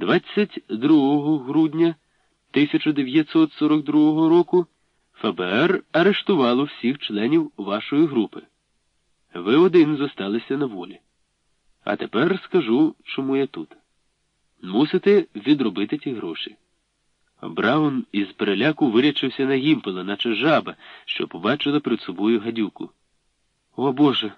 22 грудня 1942 року ФБР арештувало всіх членів вашої групи. Ви один зосталися на волі. А тепер скажу, чому я тут. Мусите відробити ті гроші. Браун із переляку вирячився на Гімпела, наче жаба, що побачила перед собою гадюку. «О, Боже!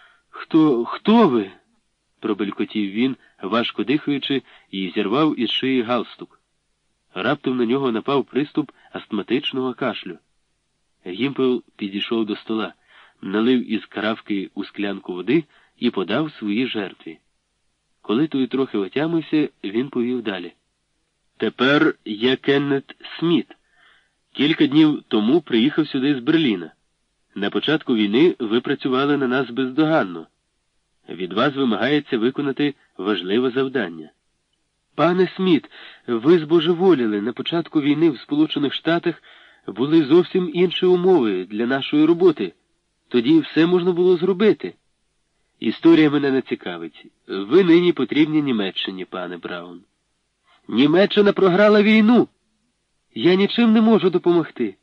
Хто ви?» – пробелькотів він, важко дихаючи, і зірвав із шиї галстук. Раптом на нього напав приступ астматичного кашлю. Гімпел підійшов до стола, налив із каравки у склянку води і подав своїй жертві. Коли той трохи отямився, він повів далі. «Тепер я Кеннет Сміт. Кілька днів тому приїхав сюди з Берліна. На початку війни ви працювали на нас бездоганно. Від вас вимагається виконати важливе завдання». «Пане Сміт, ви збожеволіли. На початку війни в Сполучених Штатах були зовсім інші умови для нашої роботи. Тоді все можна було зробити». «Історія мене не цікавить. Ви нині потрібні Німеччині, пане Браун». «Німеччина програла війну! Я нічим не можу допомогти».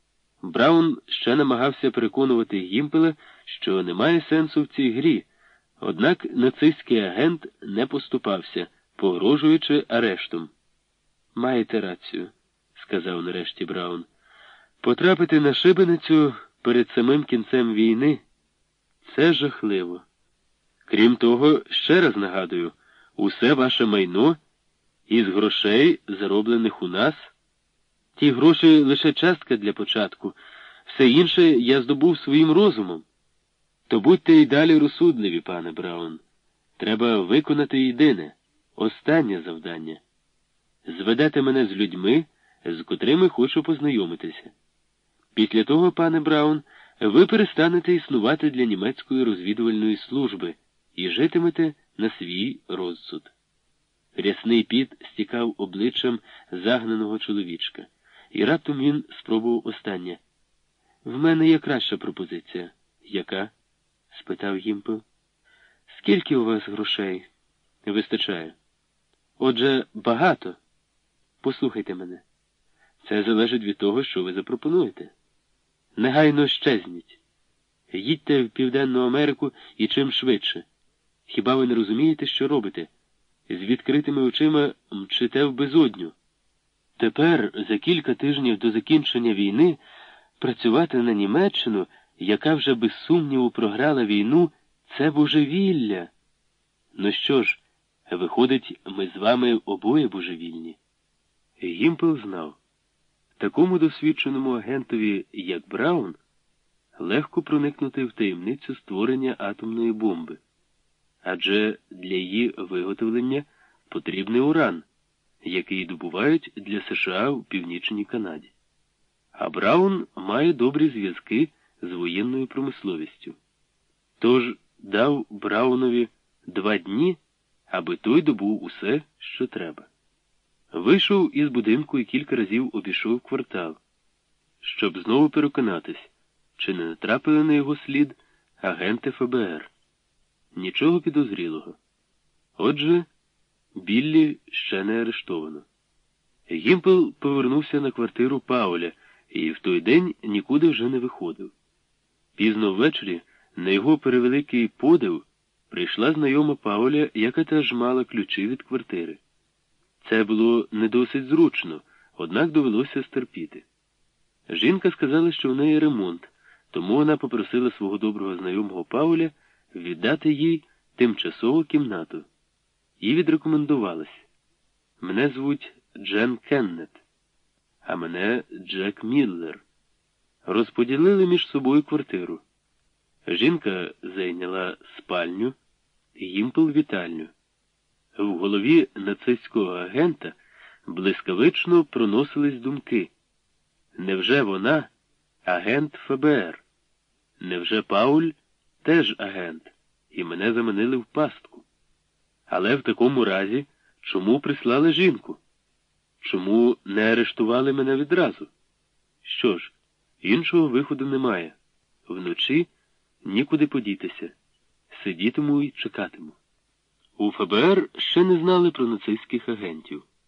Браун ще намагався переконувати Гімпела, що немає сенсу в цій грі, однак нацистський агент не поступався, погрожуючи арештом. «Маєте рацію», – сказав нарешті Браун. «Потрапити на шибеницю перед самим кінцем війни – це жахливо. Крім того, ще раз нагадую, усе ваше майно із грошей, зароблених у нас. Ті гроші лише частка для початку, все інше я здобув своїм розумом. То будьте й далі розсудливі, пане Браун. Треба виконати єдине, останнє завдання. Зведете мене з людьми, з котрими хочу познайомитися. Після того, пане Браун, ви перестанете існувати для німецької розвідувальної служби і житимете на свій розсуд». Рясний піт стікав обличчям загнаного чоловічка, і раптом він спробував останнє. «В мене є краща пропозиція». «Яка?» – спитав Гімпел. «Скільки у вас грошей вистачає?» «Отже, багато. Послухайте мене. Це залежить від того, що ви запропонуєте. Негайно щезніть. Їдьте в Південну Америку і чим швидше. Хіба ви не розумієте, що робите? З відкритими очима мчите в безодню. Тепер, за кілька тижнів до закінчення війни, працювати на Німеччину, яка вже без сумніву програла війну, це божевілля. Ну що ж, виходить, ми з вами обоє божевільні». Гімпел знав. Такому досвідченому агентові, як Браун, легко проникнути в таємницю створення атомної бомби. Адже для її виготовлення потрібний уран, який добувають для США в Північній Канаді. А Браун має добрі зв'язки з воєнною промисловістю. Тож дав Браунові 2 дні, аби той добув усе, що треба. Вийшов із будинку і кілька разів обійшов квартал, щоб знову переконатись, чи не натрапили на його слід агенти ФБР. Нічого підозрілого. Отже, Біллі ще не арештовано. Гімпел повернувся на квартиру Пауля і в той день нікуди вже не виходив. Пізно ввечері на його перевеликий подив прийшла знайома Пауля, яка теж мала ключі від квартири. Це було не досить зручно, однак довелося стерпіти. Жінка сказала, що в неї ремонт, тому вона попросила свого доброго знайомого Пауля віддати їй тимчасову кімнату. І відрекомендувалась. «Мене звуть Джен Кеннет, а мене Джек Міллер». Розподілили між собою квартиру. Жінка зайняла спальню, Гімпел – вітальню. В голові нацистського агента блискавично проносились думки. Невже вона агент ФБР? Невже Пауль теж агент, і мене заманили в пастку? Але в такому разі, чому прислали жінку? Чому не арештували мене відразу? Що ж, іншого виходу немає. Вночі нікуди подітися. Сидітиму і чекатиму. У ФБР ще не знали про нацистських агентів.